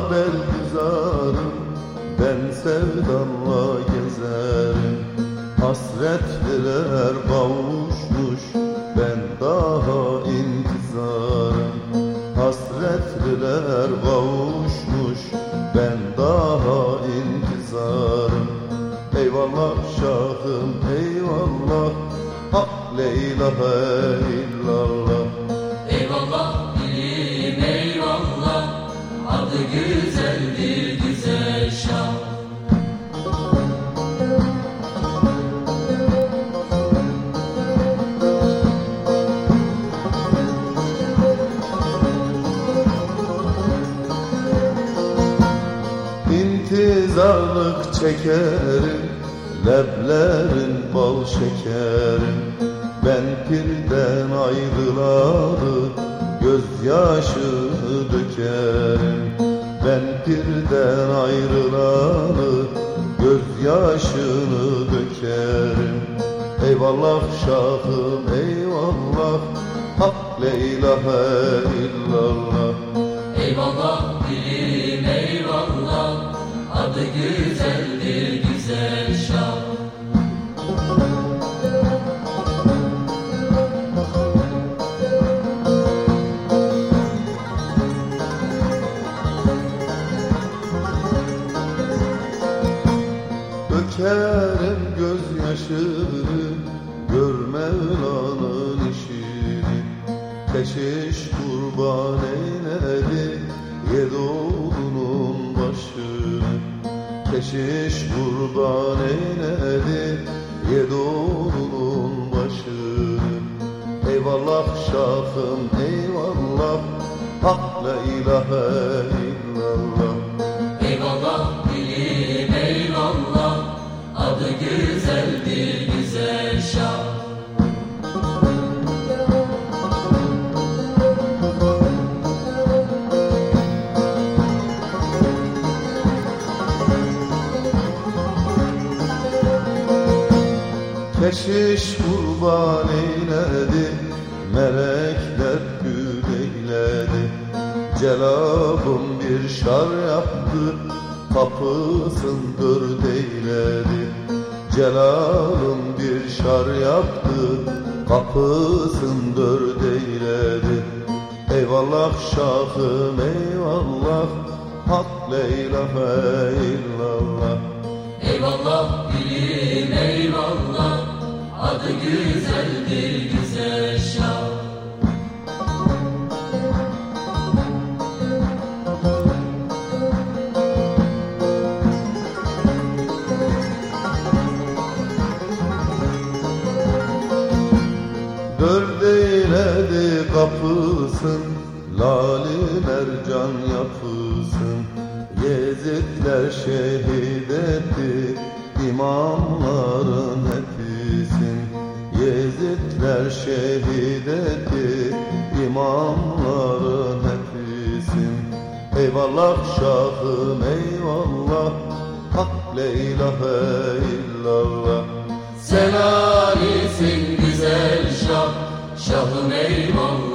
belgüzarım, ben sevdanla gezerim. Hasretliler kavuşmuş, ben daha intizarım. Hasretliler kavuşmuş, ben daha intizarım. Eyvallah şahım eyvallah, hak la ilahe illallah. Eyvallah dilim eyvallah, adı güzeldir güzel şah. İntizarlık çekerim, leblerin bal şekerim. Ben pirden ayrılalı gözyaşı dökerim. Ben pirden ayrılalı gözyaşını dökerim. Eyvallah şahım eyvallah, hak la ilahe illallah. Eyvallah dilim eyvallah, adı güzeldir güzel şah. Dökerim gözyaşını, gör Mevla'nın işini. Keşiş kurban eyledi yedi oğlunun başını. Keşiş kurban eyledi yedi oğlunun başını. Eyvallah şahım eyvallah, hak la ilahe illallah. Eyvallah dilim eyvallah, adı güzeldir güzel şah. Keşiş kurban eyledi, melekler gül eyledi. Celabım bir şar yaptı, kapısın dört eyledi. Celalım bir şar yaptı, kapısın dört eyledi. Eyvallah şahım eyvallah, hak la ilahe illallah. Eyvallah dilim eyvallah, adı güzeldir güzel şah. Dört eyledi kapısın, lali mercan yapısın. Yezidler şehit etti, imamların hepisin. Yezidler şehit etti, imamların hepisin. Eyvallah şahım eyvallah, hak la ilahe illallah. Sen alisin güzel şah, şahım eyvallah.